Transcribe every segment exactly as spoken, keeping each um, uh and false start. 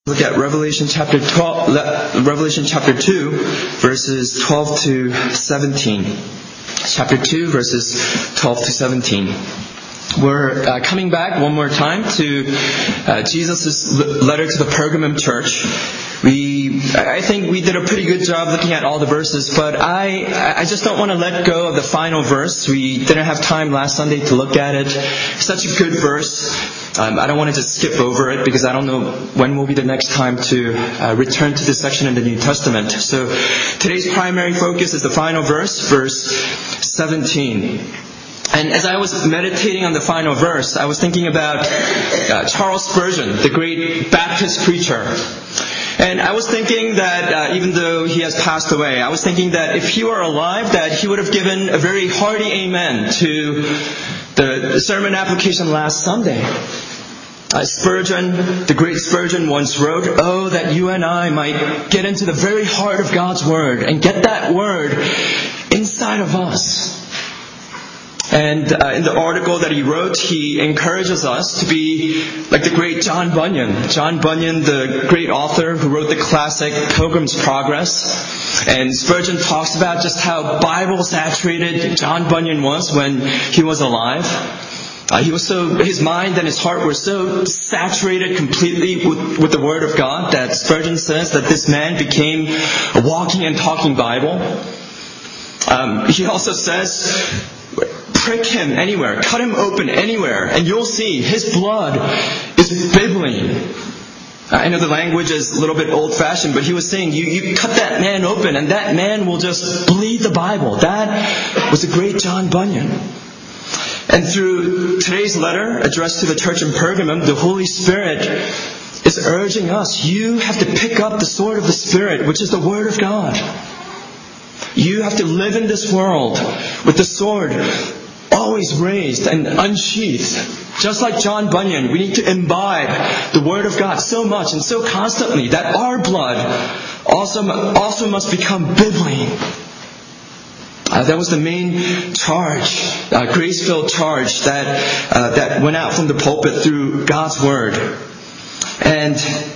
Look at Revelation chapter twelve, Revelation chapter two, verses twelve to seventeen. Chapter two, verses twelve to seventeen. We're uh, coming back one more time to uh, Jesus' letter to the Pergamum church. We, I think we did a pretty good job looking at all the verses, but I, I just don't want to let go of the final verse. We didn't have time last Sunday to look at it. Such a good verse. Um, I don't want to just skip over it because I don't know when will be the next time to uh, return to this section in the New Testament. So today's primary focus is the final verse, verse seventeen. And as I was meditating on the final verse, I was thinking about uh, Charles Spurgeon, the great Baptist preacher. And I was thinking that uh, even though he has passed away, I was thinking that if he were alive, that he would have given a very hearty amen to the sermon application last Sunday. Uh, Spurgeon, the great Spurgeon once wrote, "Oh, that you and I might get into the very heart of God's Word and get that Word inside of us." And uh, in the article that he wrote, he encourages us to be like the great John Bunyan. John Bunyan, the great author who wrote the classic Pilgrim's Progress. And Spurgeon talks about just how Bible-saturated John Bunyan was when he was alive. Uh, he was so, his mind and his heart were so saturated completely with, with the Word of God that Spurgeon says that this man became a walking and talking Bible. Um, he also says, prick him anywhere, cut him open anywhere, and you'll see his blood is bibbling. I know the language is a little bit old-fashioned, but he was saying, you, you cut that man open, and that man will just bleed the Bible. That was the great John Bunyan. And through today's letter addressed to the church in Pergamum, the Holy Spirit is urging us, you have to pick up the sword of the Spirit, which is the Word of God. You have to live in this world with the sword always raised and unsheathed. Just like John Bunyan, we need to imbibe the Word of God so much and so constantly that our blood also, also must become bibling. Uh, that was the main charge, uh, grace-filled charge that uh, that went out from the pulpit through God's Word. And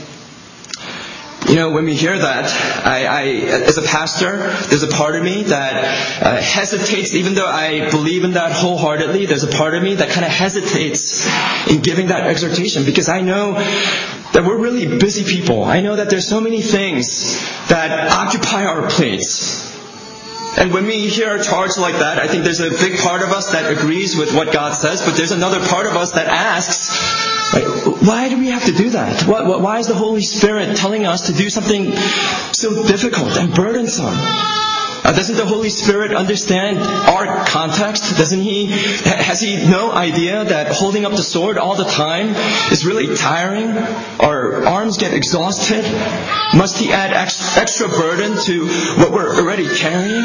you know, when we hear that, I, I, as a pastor, there's a part of me that uh, hesitates, even though I believe in that wholeheartedly, there's a part of me that kind of hesitates in giving that exhortation because I know that we're really busy people. I know that there's so many things that occupy our plates. And when we hear a charge like that, I think there's a big part of us that agrees with what God says, but there's another part of us that asks, like, why do we have to do that? Why is the Holy Spirit telling us to do something so difficult and burdensome? Uh, doesn't the Holy Spirit understand our context? Doesn't he? Has he no idea that holding up the sword all the time is really tiring? Our arms get exhausted. Must he add ex- extra burden to what we're already carrying?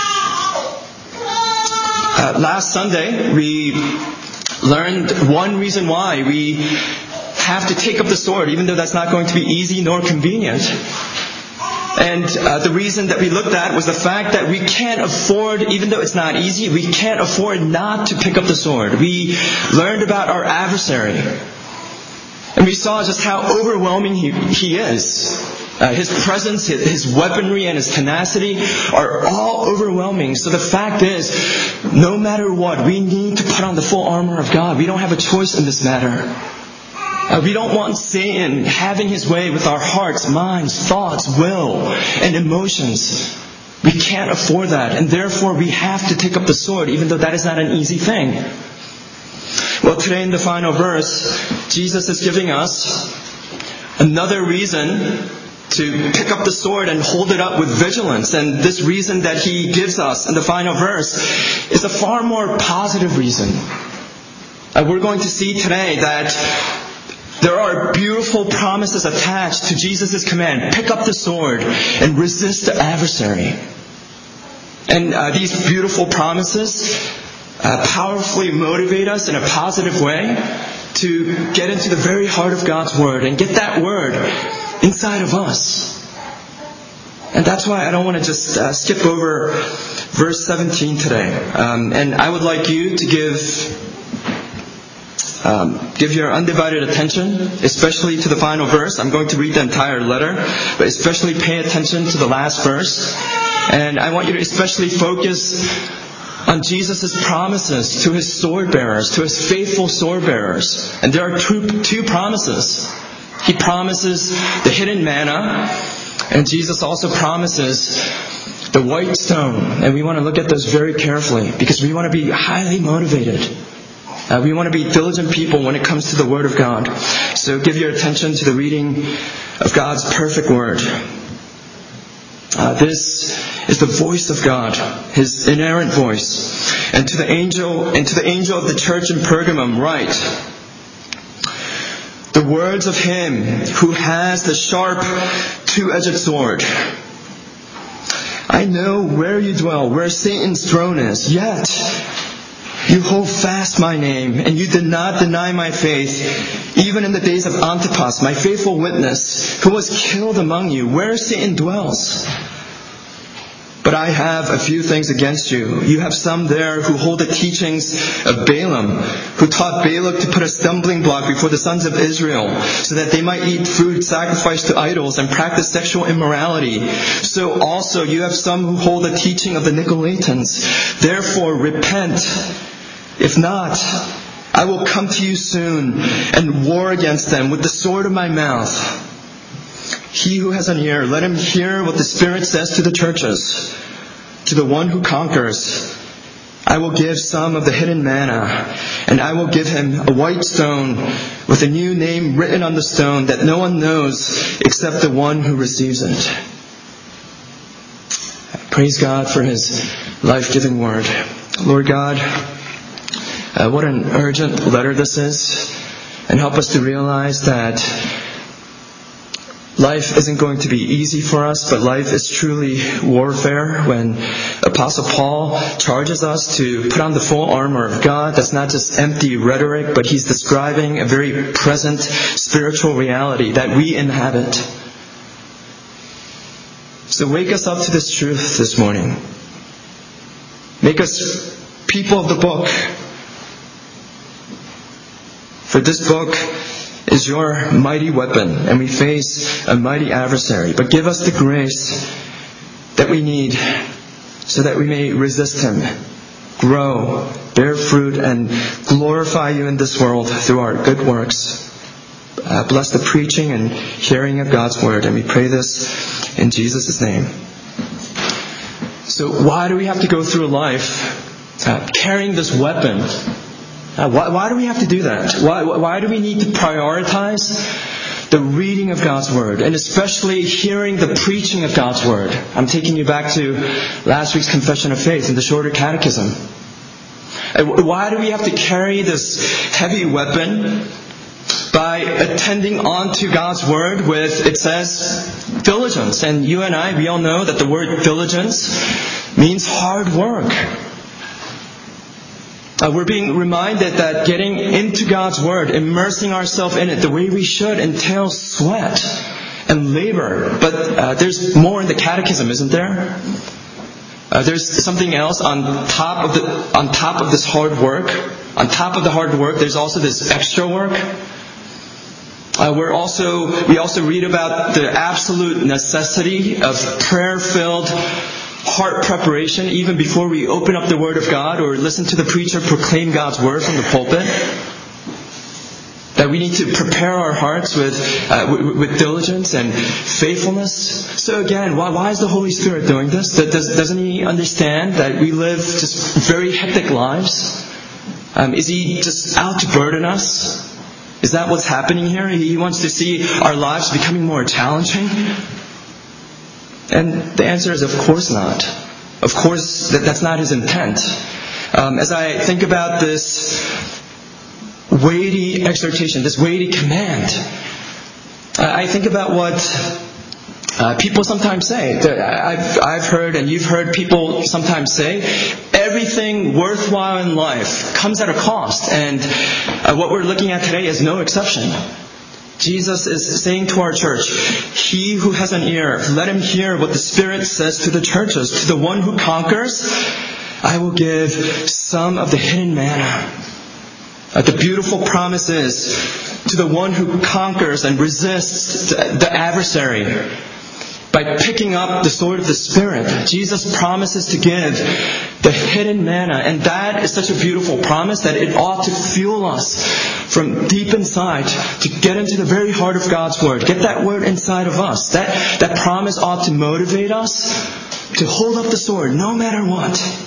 Uh, last Sunday, we learned one reason why we have to take up the sword, even though that's not going to be easy nor convenient. And uh, the reason that we looked at was the fact that we can't afford, even though it's not easy, we can't afford not to pick up the sword. We learned about our adversary. And we saw just how overwhelming he, he is. Uh, his presence, his, his weaponry, and his tenacity are all overwhelming. So the fact is, no matter what, we need to put on the full armor of God. We don't have a choice in this matter. Uh, we don't want Satan having his way with our hearts, minds, thoughts, will, and emotions. We can't afford that, and therefore we have to take up the sword, even though that is not an easy thing. Well, today in the final verse, Jesus is giving us another reason to pick up the sword and hold it up with vigilance. And this reason that he gives us in the final verse is a far more positive reason. Uh, we're going to see today that there are beautiful promises attached to Jesus' command. Pick up the sword and resist the adversary. And uh, these beautiful promises uh, powerfully motivate us in a positive way to get into the very heart of God's Word and get that Word inside of us. And that's why I don't want to just uh, skip over verse seventeen today. Um, and I would like you to give Um, give your undivided attention, especially to the final verse. I'm going to read the entire letter, but especially pay attention to the last verse. And I want you to especially focus on Jesus' promises to his sword bearers, to his faithful sword bearers. And there are two, two promises. He promises the hidden manna, and Jesus also promises the white stone. And we want to look at those very carefully because we want to be highly motivated. Uh, we want to be diligent people when it comes to the Word of God. So give your attention to the reading of God's perfect Word. Uh, this is the voice of God, His inerrant voice. And to the angel, and to the angel of the church in Pergamum, write, the words of Him who has the sharp, two-edged sword. I know where you dwell, where Satan's throne is, yet you hold fast my name, and you did not deny my faith, even in the days of Antipas, my faithful witness, who was killed among you, where Satan dwells. But I have a few things against you. You have some there who hold the teachings of Balaam, who taught Balak to put a stumbling block before the sons of Israel, so that they might eat food sacrificed to idols and practice sexual immorality. So also you have some who hold the teaching of the Nicolaitans. Therefore repent. If not, I will come to you soon and war against them with the sword of my mouth. He who has an ear, let him hear what the Spirit says to the churches. To the one who conquers, I will give some of the hidden manna, and I will give him a white stone with a new name written on the stone that no one knows except the one who receives it. Praise God for His life-giving word. Lord God, uh, what an urgent letter this is, and help us to realize that life isn't going to be easy for us, but life is truly warfare. When Apostle Paul charges us to put on the full armor of God, that's not just empty rhetoric, but he's describing a very present spiritual reality that we inhabit. So wake us up to this truth this morning. Make us people of the book. For this book is your mighty weapon, and we face a mighty adversary. But give us the grace that we need so that we may resist him, grow, bear fruit, and glorify you in this world through our good works. Uh, bless the preaching and hearing of God's word, and we pray this in Jesus' name. So why do we have to go through life uh, carrying this weapon? Uh, why, why do we have to do that? Why, why do we need to prioritize the reading of God's Word, and especially hearing the preaching of God's Word? I'm taking you back to last week's Confession of Faith in the Shorter Catechism. Uh, why do we have to carry this heavy weapon by attending on to God's Word with, it says, diligence? And you and I, we all know that the word diligence means hard work. Uh, we're being reminded that getting into God's Word, immersing ourselves in it the way we should, entails sweat and labor. But uh, there's more in the Catechism, isn't there? Uh, there's something else on top of the on top of this hard work. On top of the hard work, there's also this extra work. Uh, we're also we also read about the absolute necessity of prayer-filled heart preparation even before we open up the Word of God or listen to the preacher proclaim God's Word from the pulpit. That we need to prepare our hearts with uh, with, with diligence and faithfulness. So again, why, why is the Holy Spirit doing this? Does, doesn't He understand that we live just very hectic lives? Um, is He just out to burden us? Is that what's happening here? He wants to see our lives becoming more challenging? And the answer is, of course not. Of course, that, that's not His intent. Um, as I think about this weighty exhortation, this weighty command, I think about what uh, people sometimes say. I've, I've heard, and you've heard people sometimes say, everything worthwhile in life comes at a cost. And uh, what we're looking at today is no exception. Jesus is saying to our church, he who has an ear, let him hear what the Spirit says to the churches. To the one who conquers, I will give some of the hidden manna. Uh, the beautiful promise is to the one who conquers and resists the, the adversary by picking up the sword of the Spirit. Jesus promises to give the hidden manna, and that is such a beautiful promise that it ought to fuel us from deep inside to get into the very heart of God's Word. Get that Word inside of us. That, that promise ought to motivate us to hold up the sword no matter what.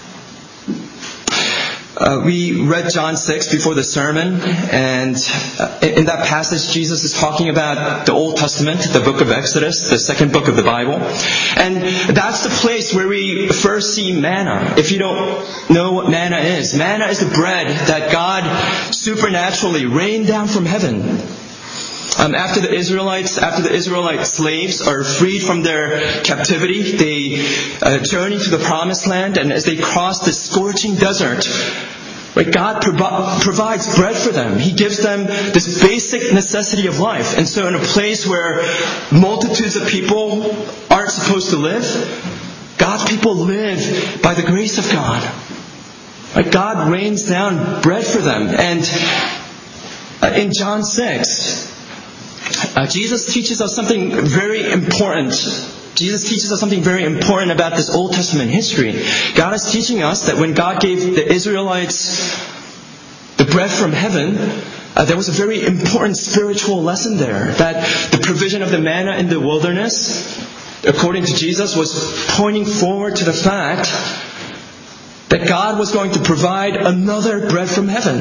Uh, we read John six before the sermon, and uh, in that passage Jesus is talking about the Old Testament, the book of Exodus, the second book of the Bible. And that's the place where we first see manna. If you don't know what manna is, manna is the bread that God supernaturally rained down from heaven. Um, after the Israelites, after the Israelite slaves are freed from their captivity, they uh, journey to the Promised Land, and as they cross the scorching desert, right, God provi- provides bread for them. He gives them this basic necessity of life. And so in a place where multitudes of people aren't supposed to live, God's people live by the grace of God. Right, God rains down bread for them. And uh, in John six, Uh, Jesus teaches us something very important. Jesus teaches us something very important about this Old Testament history. God is teaching us that when God gave the Israelites the bread from heaven, uh, there was a very important spiritual lesson there. That the provision of the manna in the wilderness, according to Jesus, was pointing forward to the fact that God was going to provide another bread from heaven.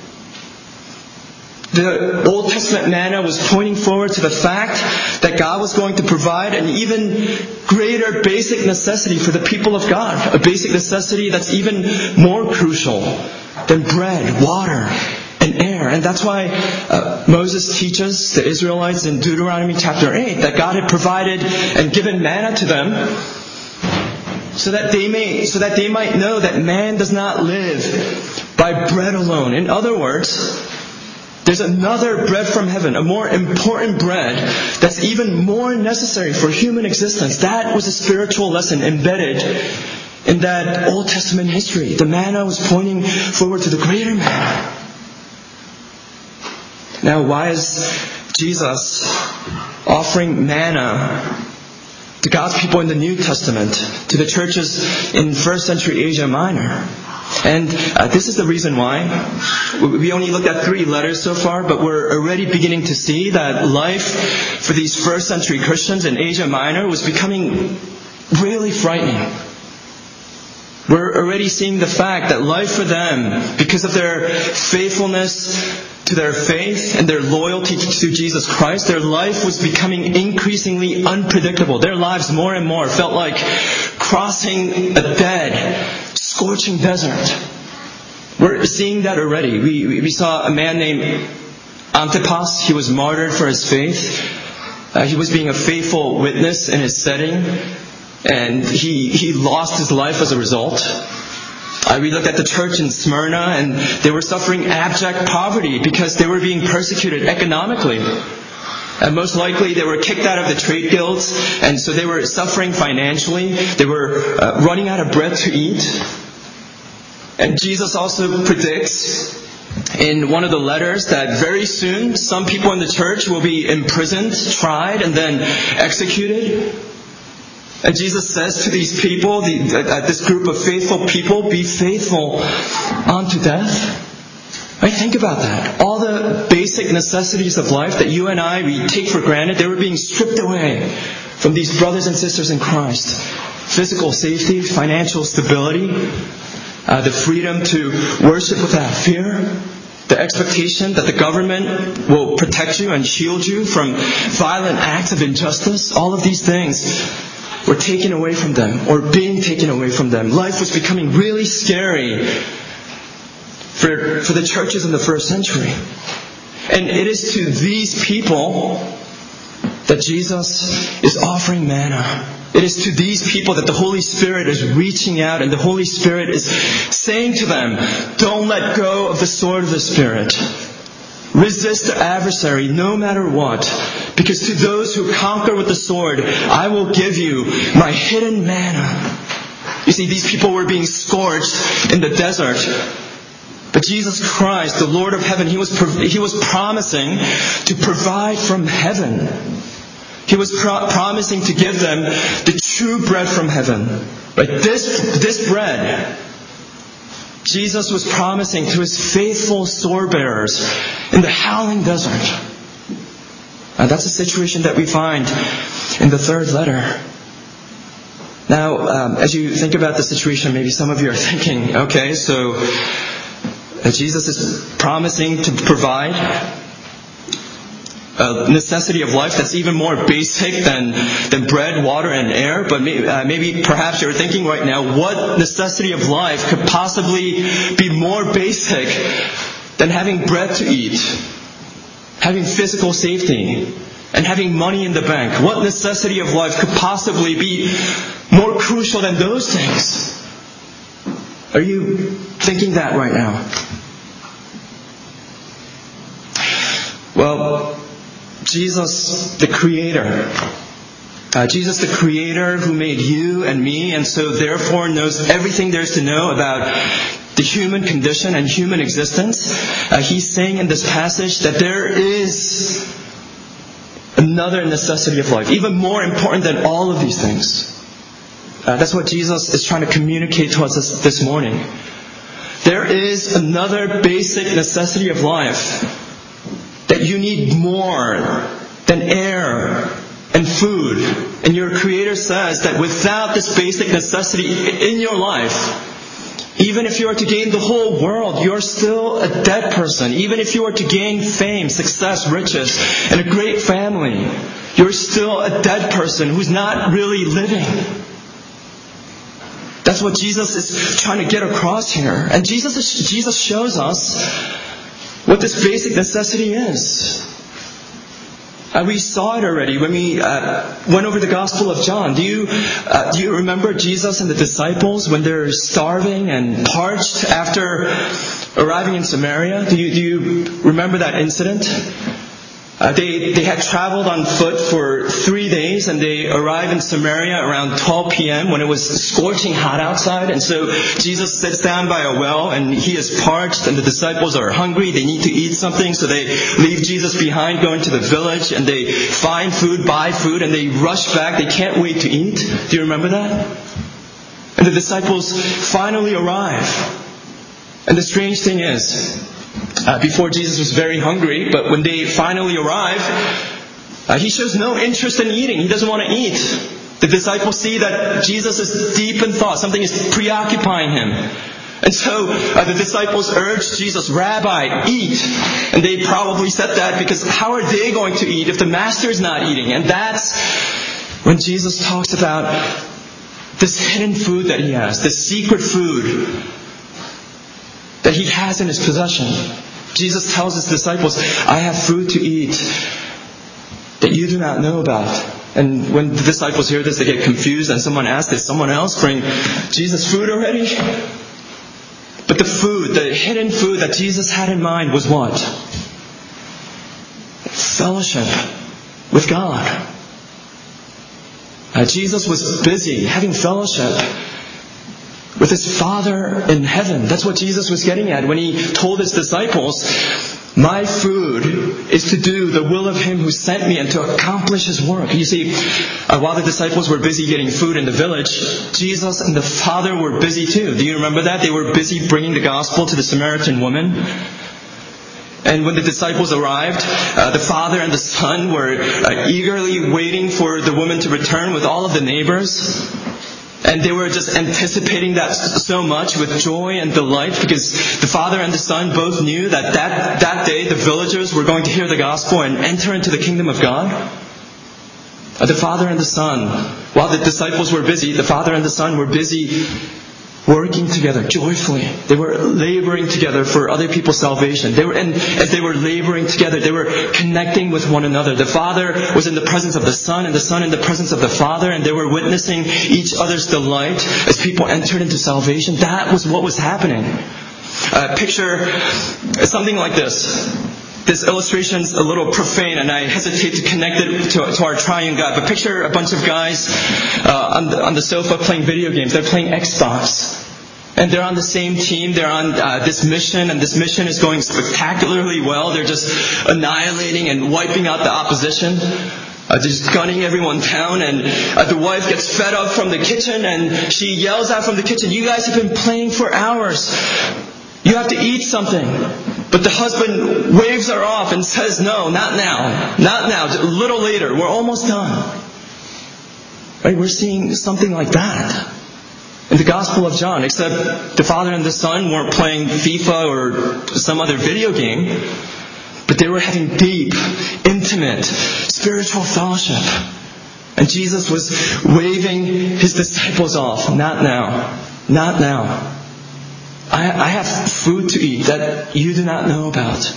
The Old Testament manna was pointing forward to the fact that God was going to provide an even greater basic necessity for the people of God. A basic necessity that's even more crucial than bread, water, and air. And that's why uh, Moses teaches the Israelites in Deuteronomy chapter eight that God had provided and given manna to them so that they may, so that they might know that man does not live by bread alone. In other words, there's another bread from heaven, a more important bread that's even more necessary for human existence. That was a spiritual lesson embedded in that Old Testament history. The manna was pointing forward to the greater manna. Now, why is Jesus offering manna to God's people in the New Testament, to the churches in first century Asia Minor? And uh, this is the reason why. We only looked at three letters so far, but we're already beginning to see that life for these first century Christians in Asia Minor was becoming really frightening. We're already seeing the fact that life for them, because of their faithfulness to their faith and their loyalty to Jesus Christ, their life was becoming increasingly unpredictable. Their lives more and more felt like crossing a dead, scorching desert. We're seeing that already. We, we saw a man named Antipas. He was martyred for his faith. Uh, he was being a faithful witness in his setting, and he, he lost his life as a result. Uh, we looked at the church in Smyrna, and they were suffering abject poverty because they were being persecuted economically. And most likely they were kicked out of the trade guilds, and so they were suffering financially. They were uh, running out of bread to eat. And Jesus also predicts in one of the letters that very soon some people in the church will be imprisoned, tried, and then executed. And Jesus says to these people, the, uh, this group of faithful people, be faithful unto death. Right? Think about that. All the basic necessities of life that you and I, we take for granted, they were being stripped away from these brothers and sisters in Christ. Physical safety, financial stability, uh, the freedom to worship without fear, the expectation that the government will protect you and shield you from violent acts of injustice. All of these things were taken away from them, or being taken away from them. Life was becoming really scary For, for the churches in the first century. And it is to these people that Jesus is offering manna. It is to these people that the Holy Spirit is reaching out, and the Holy Spirit is saying to them, don't let go of the sword of the Spirit. Resist the adversary no matter what. Because to those who conquer with the sword, I will give you my hidden manna. You see, these people were being scorched in the desert. But Jesus Christ, the Lord of heaven, He was He was promising to provide from heaven. He was pro- promising to give them the true bread from heaven. Right? This, this bread, Jesus was promising to His faithful sword bearers in the howling desert. And that's the situation that we find in the third letter. Now, um, as you think about the situation, maybe some of you are thinking, okay, so uh, Jesus is promising to provide a necessity of life that's even more basic than, than bread, water, and air. But maybe, uh, maybe perhaps you're thinking right now, what necessity of life could possibly be more basic than having bread to eat, having physical safety, and having money in the bank? What necessity of life could possibly be more crucial than those things? Are you thinking that right now? Well, Jesus, the Creator. Uh, Jesus, the Creator who made you and me, and so therefore knows everything there is to know about the human condition and human existence. Uh, he's saying in this passage that there is another necessity of life, even more important than all of these things. Uh, that's what Jesus is trying to communicate to us this, this morning. There is another basic necessity of life that you need more than air and food. And your Creator says that without this basic necessity in your life, even if you are to gain the whole world, you're still a dead person. Even if you are to gain fame, success, riches, and a great family, you're still a dead person who's not really living. That's what Jesus is trying to get across here. And Jesus is, Jesus shows us what this basic necessity is. Uh, we saw it already when we uh, went over the Gospel of John. Do you uh, do you remember Jesus and the disciples when they're starving and parched after arriving in Samaria? Do you do you remember that incident? Uh, they they had traveled on foot for three days and they arrived in Samaria around twelve p.m. when it was scorching hot outside. And so Jesus sits down by a well and he is parched and the disciples are hungry. They need to eat something, so they leave Jesus behind, go into the village, and they find food, buy food, and they rush back. They can't wait to eat. Do you remember that? And the disciples finally arrive. And the strange thing is, Uh, before Jesus was very hungry, but when they finally arrive, uh, he shows no interest in eating. He doesn't want to eat. The disciples see that Jesus is deep in thought. Something is preoccupying him. And so uh, the disciples urge Jesus, "Rabbi, eat." And they probably said that because how are they going to eat if the master is not eating? And that's when Jesus talks about this hidden food that he has, this secret food that he has in his possession. Jesus tells his disciples, "I have food to eat that you do not know about." And when the disciples hear this, they get confused and someone asks, "Did someone else bring Jesus food already?" But the food, the hidden food that Jesus had in mind was what? Fellowship with God. Uh, Jesus was busy having fellowship with his Father in heaven. That's what Jesus was getting at when he told his disciples, "My food is to do the will of him who sent me and to accomplish his work." You see, uh, while the disciples were busy getting food in the village, Jesus and the Father were busy too. Do you remember that? They were busy bringing the gospel to the Samaritan woman. And when the disciples arrived, uh, the Father and the Son were uh, eagerly waiting for the woman to return with all of the neighbors. And they were just anticipating that so much with joy and delight because the Father and the Son both knew that that, that day the villagers were going to hear the gospel and enter into the kingdom of God. The Father and the Son, while the disciples were busy, the Father and the Son were busy working together joyfully. They were laboring together for other people's salvation. They were, and as they were laboring together, they were connecting with one another. The Father was in the presence of the Son, and the Son in the presence of the Father, and they were witnessing each other's delight as people entered into salvation. That was what was happening. Uh, picture something like this. This illustration's a little profane, and I hesitate to connect it to, to our triune God. But picture a bunch of guys uh, on, the, on the sofa playing video games. They're playing Xbox. And they're on the same team. They're on uh, this mission, and this mission is going spectacularly well. They're just annihilating and wiping out the opposition. Uh, just gunning everyone down, and uh, the wife gets fed up from the kitchen, and she yells out from the kitchen, "You guys have been playing for hours. You have to eat something." But the husband waves her off and says, "No, not now. Not now. A little later. We're almost done." Right? We're seeing something like that in the Gospel of John, except the Father and the Son weren't playing FIFA or some other video game, but they were having deep, intimate, spiritual fellowship. And Jesus was waving His disciples off. Not now. Not now. I, I have food to eat that you do not know about.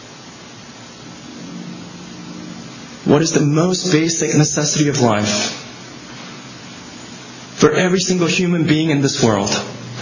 What is the most basic necessity of life for every single human being in this world?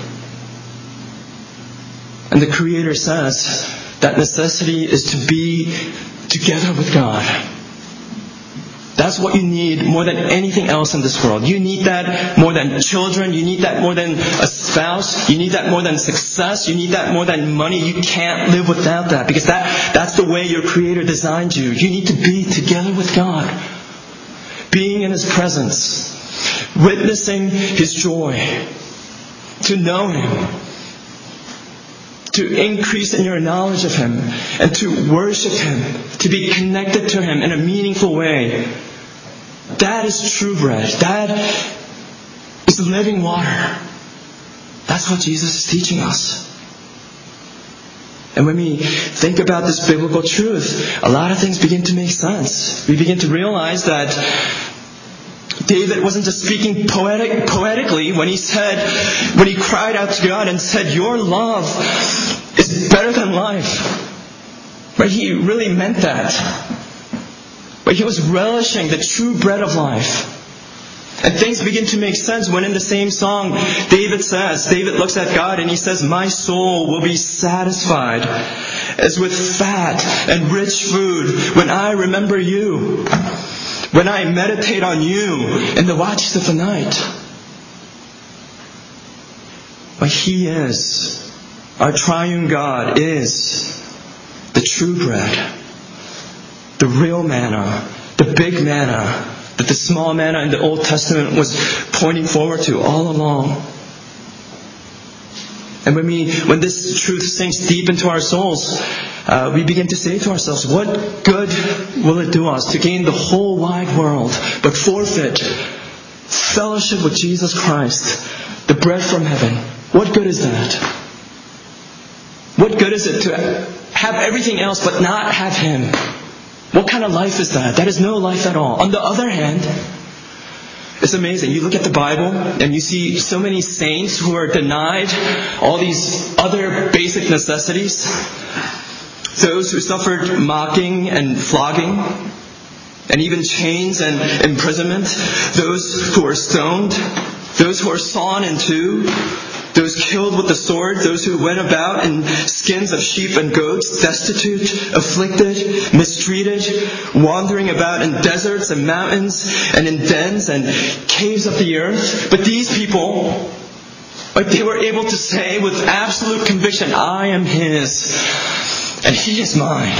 And the Creator says that necessity is to be together with God. That's what you need more than anything else in this world. You need that more than children. You need that more than a spouse. You need that more than success. You need that more than money. You can't live without that, because that, that's the way your Creator designed you. You need to be together with God, being in His presence, witnessing His joy, to know Him, to increase in your knowledge of Him, and to worship Him, to be connected to Him in a meaningful way. That is true bread. That is living water. That's what Jesus is teaching us. And when we think about this biblical truth, a lot of things begin to make sense. We begin to realize that David wasn't just speaking poetic, poetically when he said, when he cried out to God and said, "Your love is better than life." Right? He really meant that. But he was relishing the true bread of life. And things begin to make sense when in the same song, David says, David looks at God and he says, "My soul will be satisfied as with fat and rich food when I remember you, when I meditate on you in the watches of the night." But He is, our triune God is the true bread, the real manna, the big manna that the small manna in the Old Testament was pointing forward to all along. And when we, when this truth sinks deep into our souls, uh, we begin to say to ourselves, what good will it do us to gain the whole wide world, but forfeit fellowship with Jesus Christ, the bread from heaven? What good is that? What good is it to have everything else but not have Him? What kind of life is that? That is no life at all. On the other hand, it's amazing. You look at the Bible and you see so many saints who are denied all these other basic necessities. Those who suffered mocking and flogging, and even chains and imprisonment. Those who are stoned. Those who are sawn in two. Those killed with the sword, those who went about in skins of sheep and goats, destitute, afflicted, mistreated, wandering about in deserts and mountains and in dens and caves of the earth. But these people, like, they were able to say with absolute conviction, "I am His and He is mine."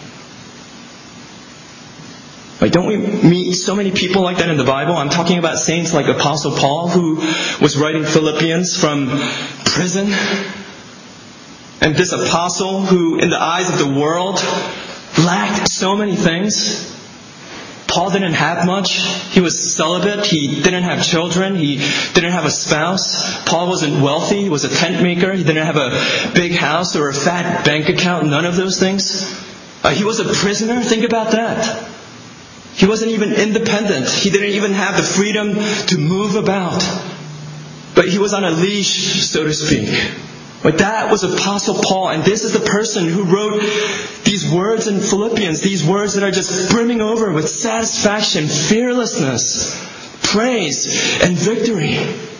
Like, don't we meet so many people like that in the Bible? I'm talking about saints like Apostle Paul, who was writing Philippians from prison. And this apostle who, in the eyes of the world, lacked so many things. Paul didn't have much. He was celibate. He didn't have children. He didn't have a spouse. Paul wasn't wealthy. He was a tent maker. He didn't have a big house or a fat bank account. None of those things. Uh, he was a prisoner. Think about that. He wasn't even independent. He didn't even have the freedom to move about. But he was on a leash, so to speak. But that was Apostle Paul. And this is the person who wrote these words in Philippians. These words that are just brimming over with satisfaction, fearlessness, praise, and victory.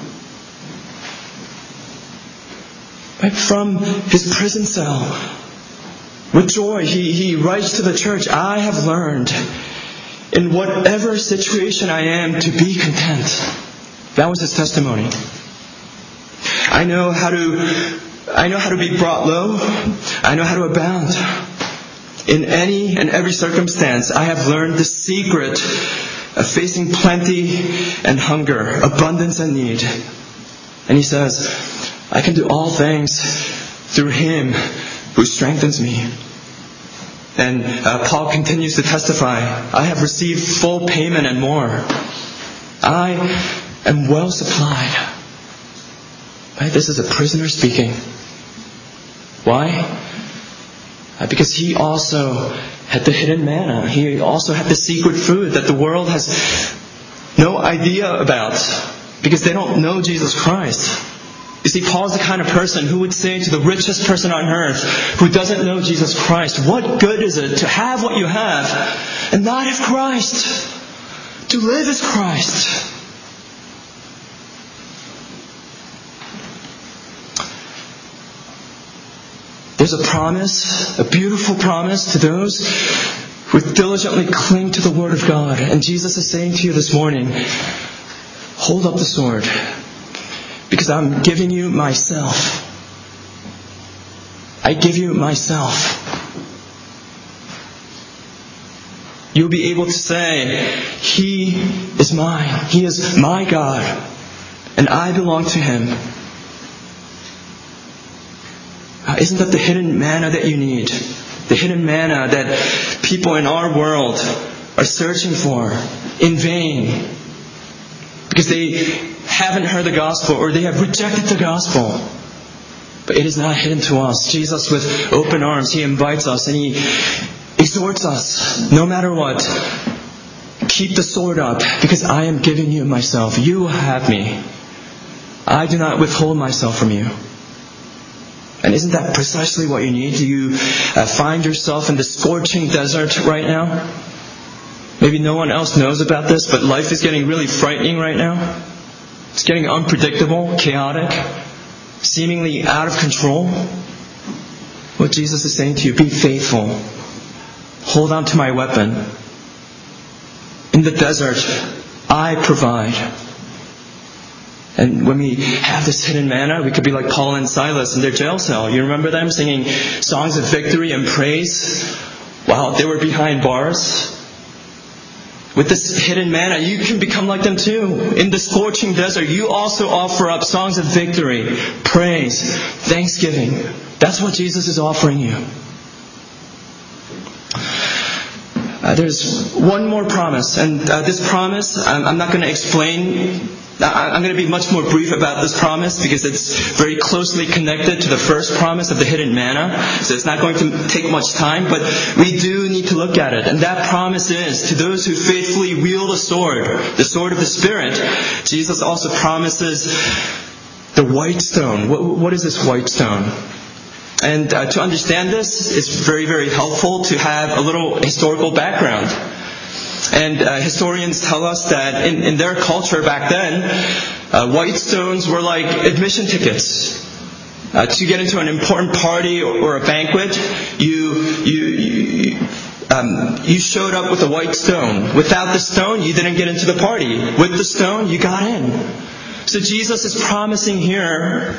Right from his prison cell, with joy, he, he writes to the church, "I have learned in whatever situation I am to be content." That was his testimony. I know how to I know how to be brought low. I know how to abound. In any and every circumstance, I have learned the secret of facing plenty and hunger, abundance and need. And he says, I can do all things through Him who strengthens me. And uh, Paul continues to testify, I have received full payment and more. I am well supplied. Right? This is a prisoner speaking. Why? Uh, because he also had the hidden manna. He also had the secret food that the world has no idea about because they don't know Jesus Christ. You see, Paul's the kind of person who would say to the richest person on earth who doesn't know Jesus Christ, what good is it to have what you have and not have Christ? To live as Christ. There's a promise, a beautiful promise to those who diligently cling to the Word of God. And Jesus is saying to you this morning, hold up the sword, because I'm giving you myself. I give you myself. You'll be able to say, He is mine. He is my God. And I belong to Him. Uh, isn't that the hidden manna that you need? The hidden manna that people in our world are searching for in vain. Because they haven't heard the gospel or they have rejected the gospel. But it is not hidden to us. Jesus, with open arms, He invites us and He exhorts us, no matter what, keep the sword up, because I am giving you myself. You have me. I do not withhold myself from you. And isn't that precisely what you need? Do you uh, find yourself in the scorching desert right now? Maybe no one else knows about this, but life is getting really frightening right now. It's getting unpredictable, chaotic, seemingly out of control. What Jesus is saying to you, be faithful. Hold on to my weapon. In the desert, I provide. And when we have this hidden manna, we could be like Paul and Silas in their jail cell. You remember them singing songs of victory and praise while they were behind bars? With this hidden manna, you can become like them too. In the scorching desert, you also offer up songs of victory, praise, thanksgiving. That's what Jesus is offering you. Uh, there's one more promise, and uh, this promise, I'm, I'm not going to explain. I'm going to be much more brief about this promise because it's very closely connected to the first promise of the hidden manna. So it's not going to take much time, but we do need to look at it. And that promise is to those who faithfully wield a sword, the sword of the Spirit. Jesus also promises the white stone. What, what is this white stone? And uh, to understand this, it's very, very helpful to have a little historical background. And uh, historians tell us that in, in their culture back then, uh, white stones were like admission tickets. Uh, to get into an important party or, or a banquet, you you you, um, you showed up with a white stone. Without the stone, you didn't get into the party. With the stone, you got in. So Jesus is promising here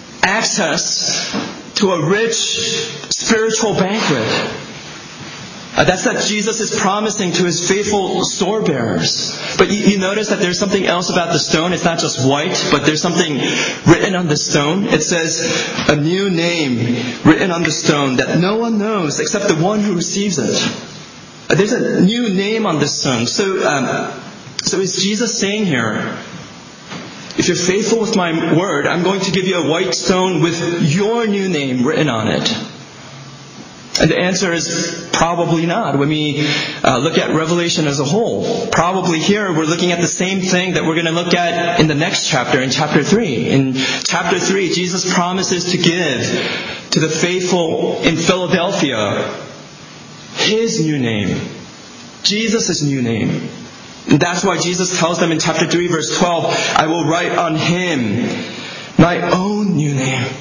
access to a rich spiritual banquet. Uh, that's what Jesus is promising to His faithful sword bearers. But you, you notice that there's something else about the stone. It's not just white, but there's something written on the stone. It says a new name written on the stone that no one knows except the one who receives it. Uh, there's a new name on this stone. So, um, so is Jesus saying here, if you're faithful with my word, I'm going to give you a white stone with your new name written on it? And the answer is probably not. When we uh, look at Revelation as a whole, probably here we're looking at the same thing that we're going to look at in the next chapter, in chapter three. In chapter three, Jesus promises to give to the faithful in Philadelphia His new name, Jesus' new name. And that's why Jesus tells them in chapter three, verse twelve, I will write on him my own new name.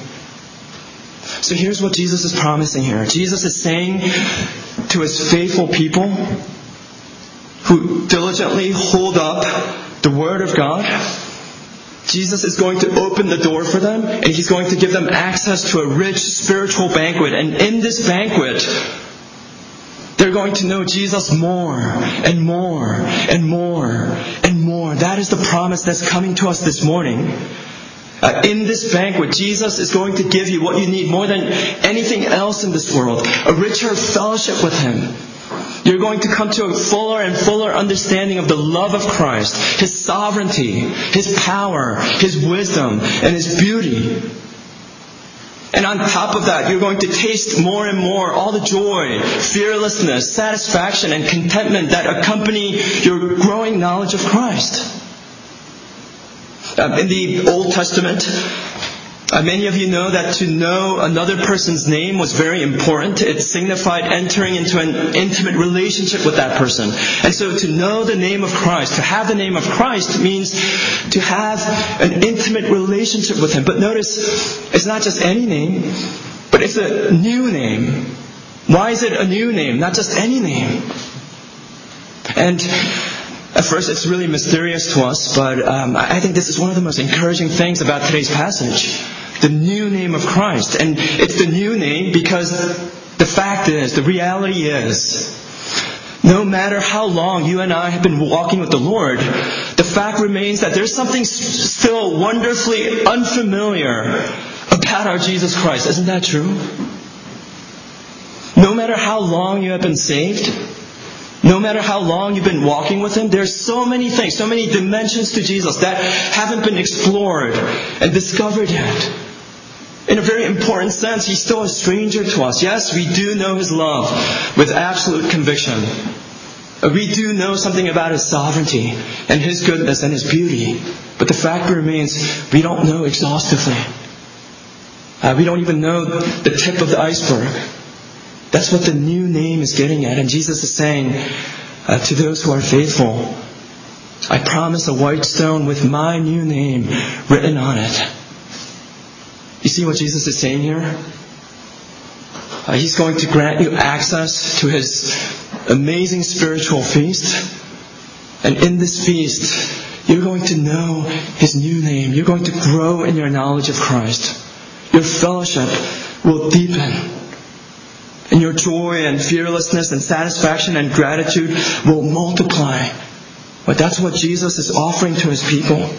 So here's what Jesus is promising here. Jesus is saying to His faithful people who diligently hold up the Word of God, Jesus is going to open the door for them, and He's going to give them access to a rich spiritual banquet. And in this banquet, they're going to know Jesus more and more and more and more. That is the promise that's coming to us this morning. Uh, in this banquet, Jesus is going to give you what you need more than anything else in this world. A richer fellowship with Him. You're going to come to a fuller and fuller understanding of the love of Christ, His sovereignty, His power, His wisdom, and His beauty. And on top of that, you're going to taste more and more all the joy, fearlessness, satisfaction, and contentment that accompany your growing knowledge of Christ. Um, in the Old Testament, uh, many of you know that to know another person's name was very important. It signified entering into an intimate relationship with that person. And so to know the name of Christ, to have the name of Christ, means to have an intimate relationship with Him. But notice, it's not just any name, but it's a new name. Why is it a new name, not just any name? And at first, it's really mysterious to us, but um, I think this is one of the most encouraging things about today's passage. The new name of Christ. And it's the new name because the fact is, the reality is, no matter how long you and I have been walking with the Lord, the fact remains that there's something still wonderfully unfamiliar about our Jesus Christ. Isn't that true? No matter how long you have been saved, no matter how long you've been walking with Him, there's so many things, so many dimensions to Jesus that haven't been explored and discovered yet. In a very important sense, He's still a stranger to us. Yes, we do know His love with absolute conviction. We do know something about His sovereignty and His goodness and His beauty. But the fact remains, we don't know exhaustively. Uh, we don't even know the tip of the iceberg. That's what the new name is getting at. And Jesus is saying uh, to those who are faithful, I promise a white stone with my new name written on it. You see what Jesus is saying here? Uh, he's going to grant you access to His amazing spiritual feast. And in this feast, you're going to know His new name. You're going to grow in your knowledge of Christ. Your fellowship will deepen. And your joy and fearlessness and satisfaction and gratitude will multiply. But that's what Jesus is offering to His people.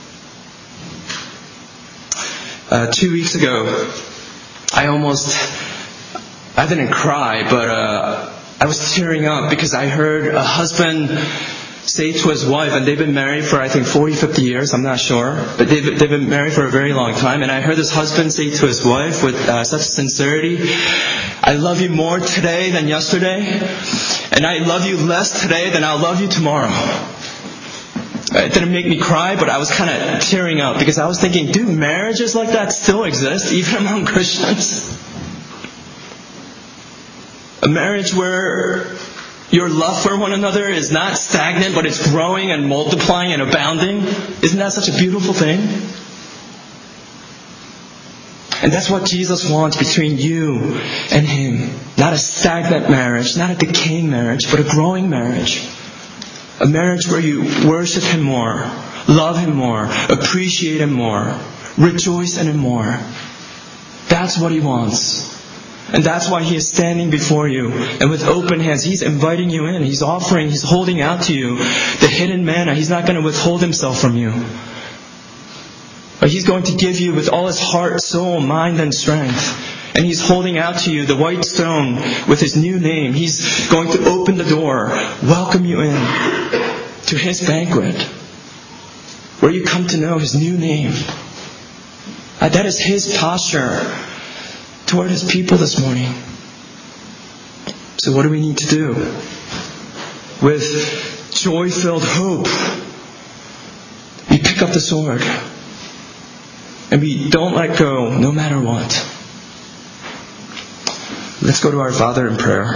Uh, two weeks ago, I almost, I didn't cry, but uh, I was tearing up because I heard a husband say to his wife, and they've been married for I think forty, fifty years, I'm not sure, but they've, they've been married for a very long time, and I heard this husband say to his wife with uh, such sincerity, I love you more today than yesterday, and I love you less today than I'll love you tomorrow. It didn't make me cry, but I was kind of tearing up because I was thinking, do marriages like that still exist, even among Christians? A marriage where your love for one another is not stagnant, but it's growing and multiplying and abounding. Isn't that such a beautiful thing? And that's what Jesus wants between you and Him. Not a stagnant marriage, not a decaying marriage, but a growing marriage. A marriage where you worship Him more, love Him more, appreciate Him more, rejoice in Him more. That's what He wants. And that's why He is standing before you. And with open hands, He's inviting you in. He's offering, He's holding out to you the hidden manna. He's not going to withhold Himself from you. But He's going to give you with all His heart, soul, mind, and strength. And He's holding out to you the white stone with His new name. He's going to open the door, welcome you in to His banquet, where you come to know His new name. Uh, that is His posture toward His people this morning. So what do we need to do? With joy-filled hope, we pick up the sword. And we don't let go no matter what. Let's go to our Father in prayer.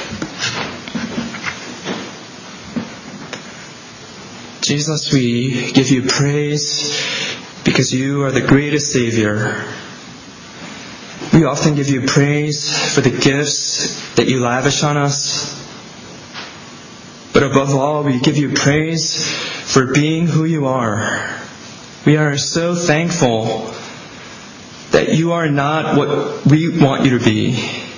Jesus, we give you praise because you are the greatest Savior. We often give you praise for the gifts that you lavish on us. But above all, we give you praise for being who you are. We are so thankful that you are not what we want you to be.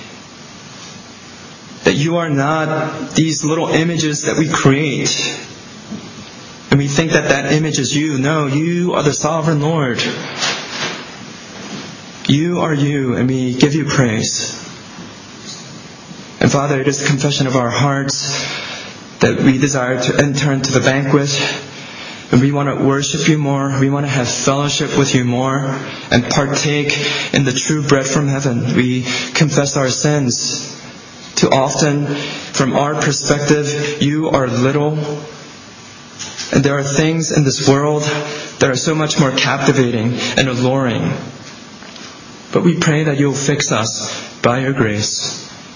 That you are not these little images that we create. And we think that that image is you. No, you are the sovereign Lord. You are you, and we give you praise. And Father, it is a confession of our hearts that we desire to enter into the banquet. And we want to worship you more. We want to have fellowship with you more and partake in the true bread from heaven. We confess our sins. Too often, from our perspective, you are little. And there are things in this world that are so much more captivating and alluring. But we pray that you'll fix us by your grace.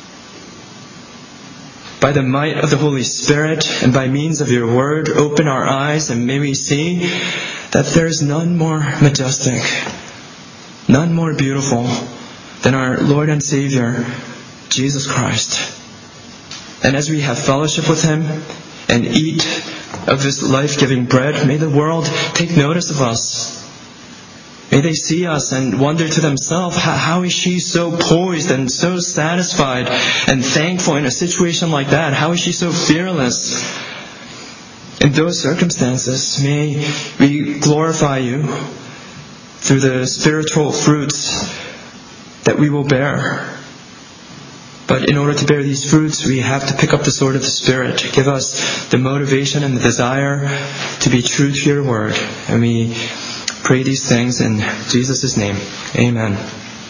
By the might of the Holy Spirit and by means of your word, open our eyes and may we see that there is none more majestic, none more beautiful than our Lord and Savior, Jesus Christ. And as we have fellowship with Him and eat of this life-giving bread, may the world take notice of us. May they see us and wonder to themselves, how, how is she so poised and so satisfied and thankful in a situation like that? How is she so fearless? In those circumstances, may we glorify you through the spiritual fruits that we will bear. But in order to bear these fruits, we have to pick up the sword of the Spirit. Give us the motivation and the desire to be true to your word. And we pray these things in Jesus' name. Amen.